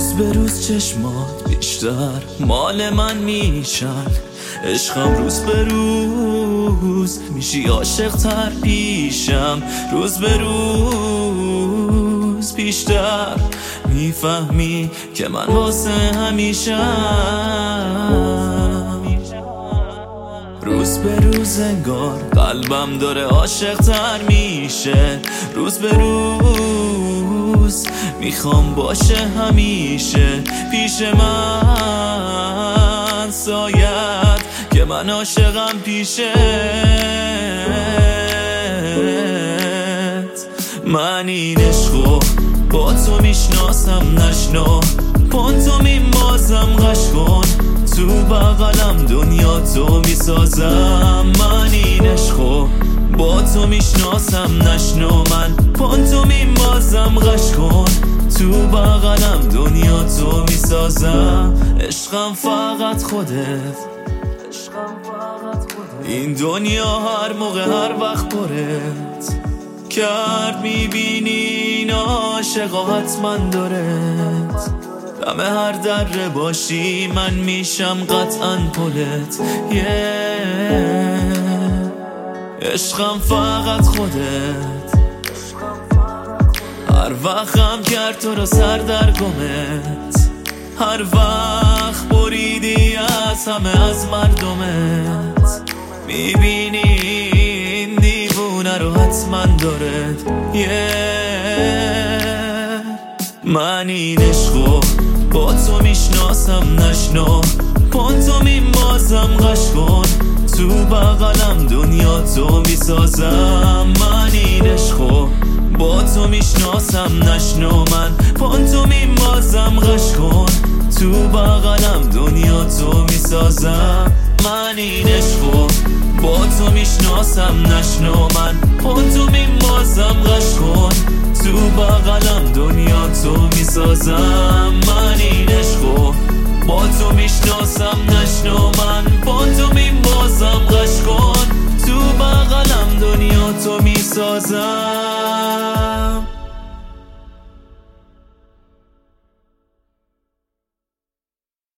روز به روز چشمات بیشتر مال من میشن، عشقم روز به روز میشی عاشق تر پیشم، روز به روز بیشتر میفهمی که من واسه همیشم. روز به روز انگار قلبم داره عاشق تر میشه، روز به روز میخوام باشه همیشه پیش من، شاید که من عاشقم پیشت. من این عشقو با تو میشناسم، نشنا پانتومین بازم غش کن، تو بغلم دنیا تو میسازم. من این عشقو با تو میشناسم، نشنا من پانتومین بازم غش کن، تو بغلم دنیا تو میسازم. عشقم فقط خودت، این دنیا هر موقع هر وقت پرت کرد، میبینی این عاشقا حتما دارت، دم هر دره باشی من میشم قطعا پلت. عشقم فقط خودت، هر وقت غم کرد تو رو سر در گمت، هر وقت بریدی از همه از مردمت، میبینی این دیوونه رو حتما دارد. من این عشقو با تو میشناسم، نشنا پانتومین بازم غش کن، تو بغلم دنیا تو میسازم. من این عشقو با تو میشناسم، نشنا من پانتومین بازم غش کن، تو بغلم دنیا تو میسازم. من این عشقو با تو میشناسم، نشنا من پانتومین بازم غش کن، تو بغلم دنیا تو میسازم. من این عشقو با تو میشناسم.